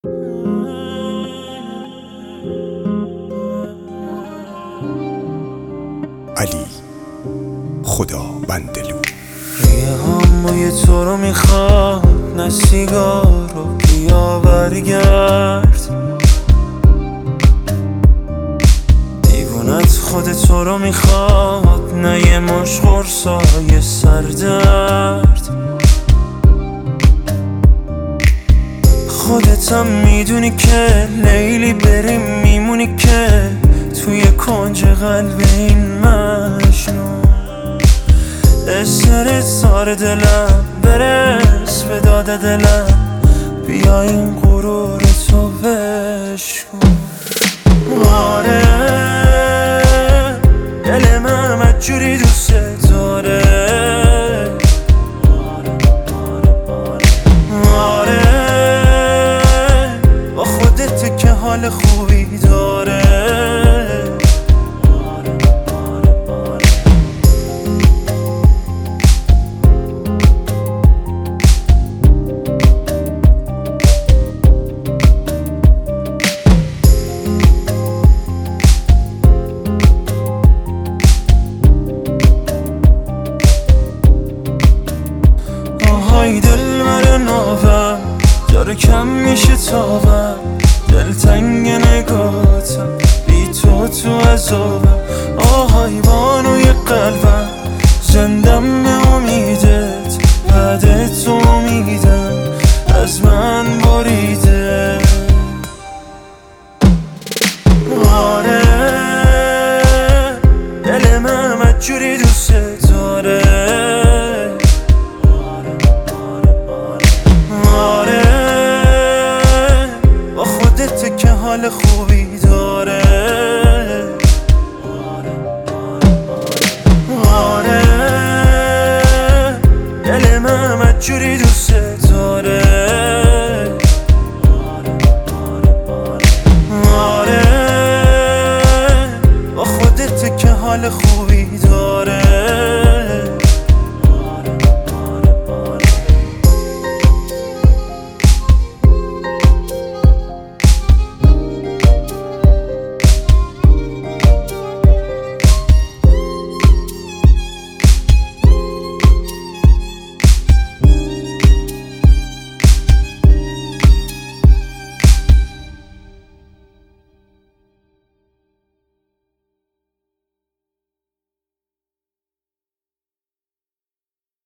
علی خدا بندلو یه همای تو رو میخواد، نه سیگار رو بیا برگرد. دیوونت خود تو رو میخواد، نه یه مش قرصای سردرد. خودتم میدونی که لیلی بریم میمونی که توی کنج قلب این مجنون. استرت سار دلم برس به داد دلم، بیا این غرور تو بشکن. آره دل من جوری دوست داره. آره با خودت که حال خوبی داره. آهای دل من ناوم داره کم میشه تابم، دلتنگ نگاتم بی تو عذابم. آهای بانوی قلبم زندم به امیدت، بعد تو امیدم از من بریده. آره دل من جوری دوست داره. که حال خوبی داره. آره دل من جوری دوست داره.